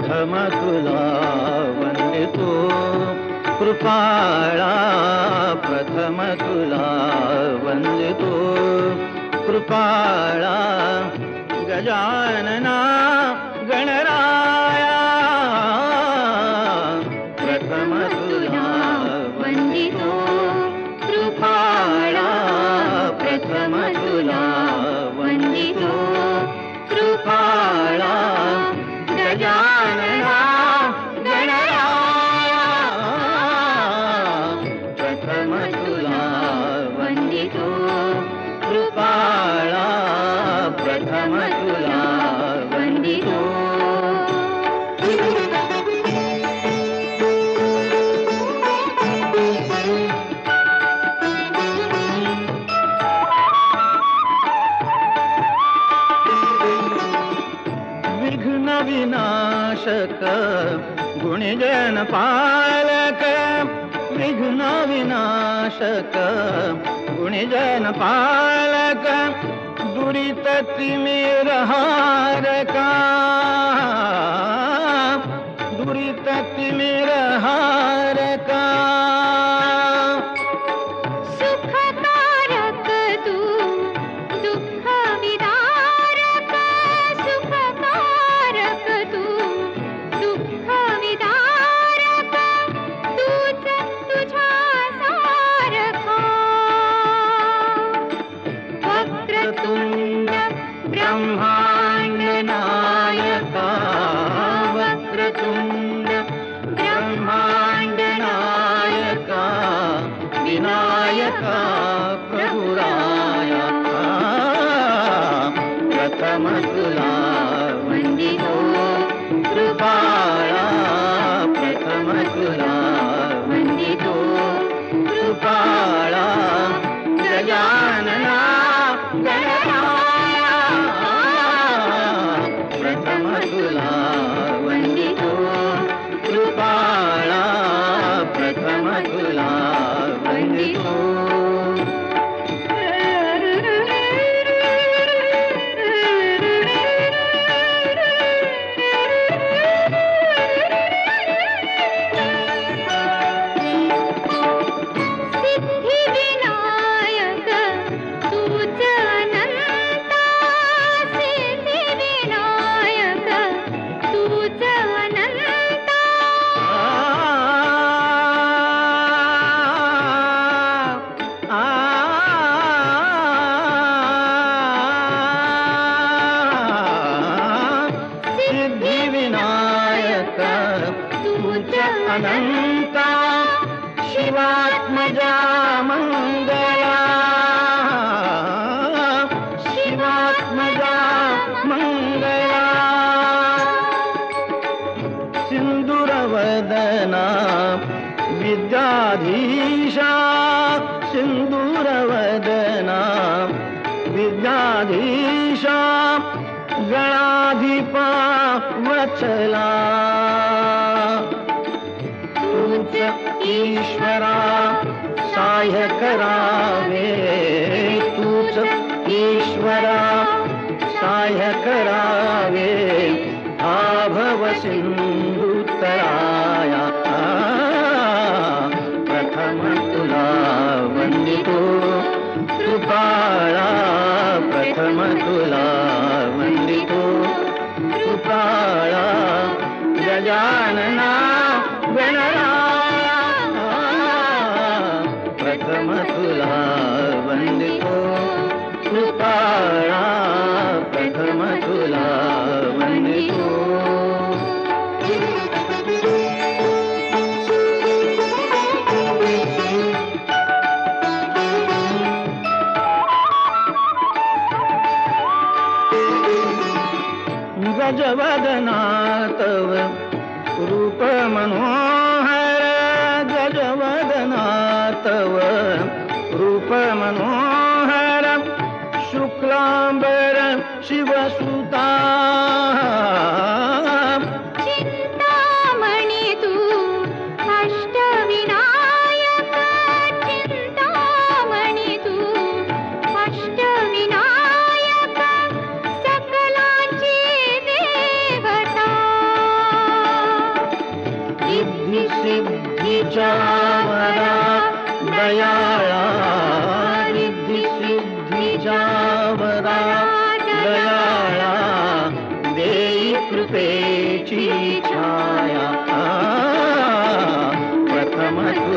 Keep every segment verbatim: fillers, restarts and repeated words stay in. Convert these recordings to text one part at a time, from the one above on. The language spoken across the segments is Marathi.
प्रथम तुला वंदितो कृपाळा, प्रथम तुला वंदितो कृपाळा, गजानना गणराया प्रथम तुला वंदितो कृपाळा, प्रथम तुला वंदितो कृपाळा, गजानना गणराया प्रथम तुला वंदितो कृपाळा, प्रथम तुला वंदितो. विघ्न विनाशक गुणजन पालक, विघ्न विनाशक गुणजन पालक, दुरित तिमिर हारका, दुरित तिमिर हारका. सुखकारक तू दुःख विदारक, सुखकारक तू दुःख विदारक, तूच तुझ्या सारखा. वक्रतुंड ब्रह्मांड नायका, वक्रतुंड ब्रह्मांड नायका, विनायका प्रभुराया प्रथम तुला वंदितो कृपाळा, प्रथम तुला वंदितो कृपाळा, गजानना गणराया प्रथम तुला वंदितो कृपाळा, प्रथम तुला वंदितो. सिद्धिविनायक तूच अनंता, सिद्धिविनायक तूच अनंता. सिद्धिविनायक तूच अनंता, शिवात्मजा मंगला, शिवात्मजा मंगला. सिंदूरवदना विद्याधीशा, सिंदूरवदना विद्याधीशा, गणाधिपा वत्सला. तूच ईश्वरा सहाय्य करावे, तूच ईश्वरा सहाय्य करावे, आभव सिंधुतराया प्रथम तुला वंदितो कृपाळा, प्रथम तुला वंदितो कृपाळा, गजानना गणराया प्रथम तुला वंदितो कृपाळा, प्रथम तुला वंदितो. गजवदना तव रूप मनोहर, गजवदना तव रूप मनोहर, शुक्लांबर शिवसुता. चिंतामणी तू अष्टविनायक, चिंतामणी तू अष्टविनायक, सकलांची देवता.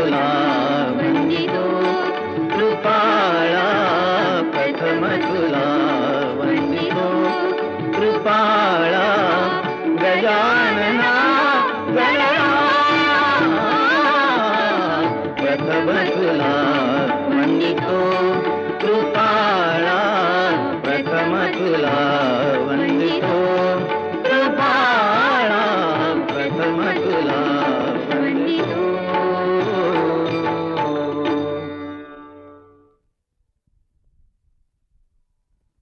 भजला